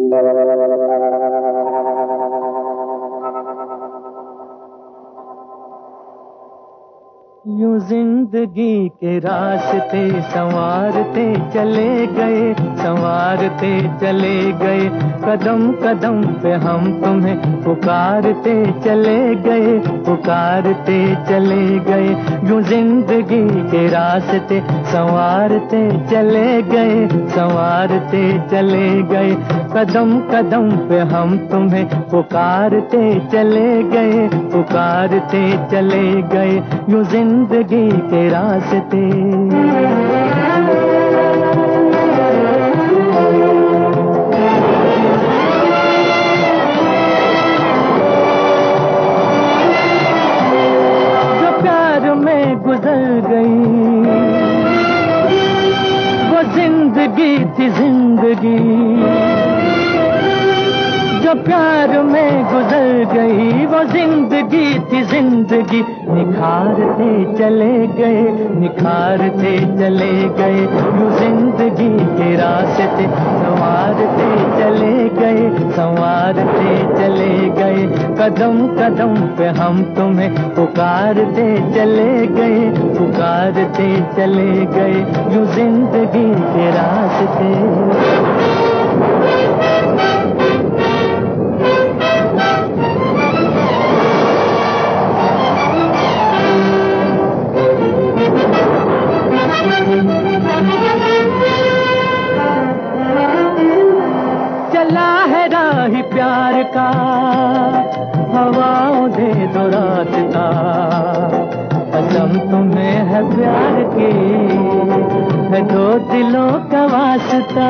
यूं जिंदगी के रास्ते संवारते चले गए, संवारते चले गए। कदम कदम पे हम तुम्हें पुकारते चले गए, पुकारते चले गए। यूं जिंदगी के रास्ते संवारते चले गए, संवारते चले गए। कदम कदम पे हम तुम्हें पुकारते चले गए, पुकारते चले गए। यूं जिंदगी के रास्ते। जो प्यार में गुजर गई वो जिंदगी थी जिंदगी, जो प्यार में गुजर गई वो जिंदगी थी जिंदगी। निखारते चले गए, निखारते चले गए। यूं जिंदगी के रास्ते संवारते चले गए, संवारते चले गए। कदम कदम पे हम तुम्हें पुकारते चले गए, पुकारते चले गए। यूं जिंदगी के रास्ते। चला है राह प्यार का, हवाओं दे दो रात का। कसम तुम्हें है प्यार की, है दो दिलों का वास्ता।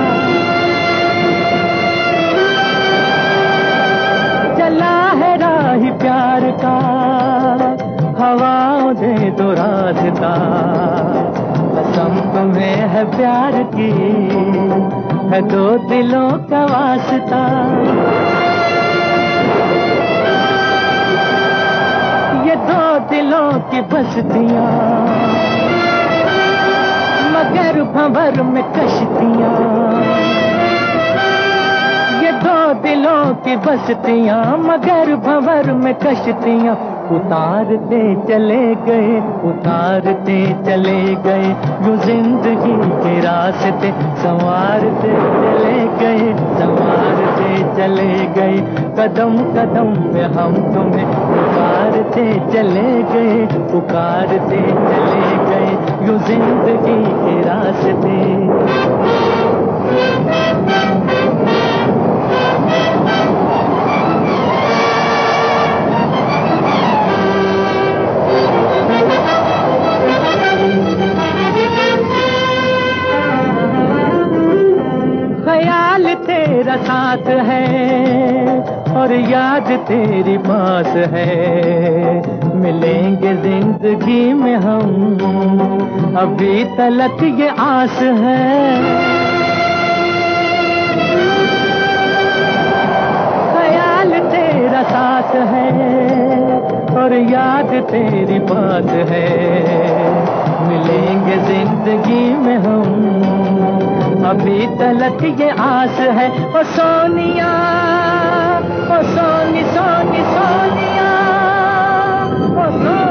चला है राह प्यार का, हवाओं दे दो रास्ता। कसम तुम्हें है प्यार की, है दो दिलों का वास्ता। ये दो दिलों की बस्तियां मगर भंवर में कश्तियां। ये दो दिलों की बस्तियां मगर भंवर में कश्तियां। उतारते चले गए, उतारते चले गए। यूं जिंदगी के रास्ते संवारते चले गए, संवारते चले गए। कदम कदम पे हम तुम्हें पुकारते चले गए, पुकारते चले गए। यूं जिंदगी के रास्ते। ख्याल तेरा साथ है और याद तेरी पास है। मिलेंगे जिंदगी में हम, अभी तलक ये आस है। ख्याल तेरा साथ है और याद तेरी बात है। मिलेंगे जिंदगी में हम, अभी तलक ये आस है। ओ सोनिया, ओ सोनी सोनी सोनिया, ओ सोनी।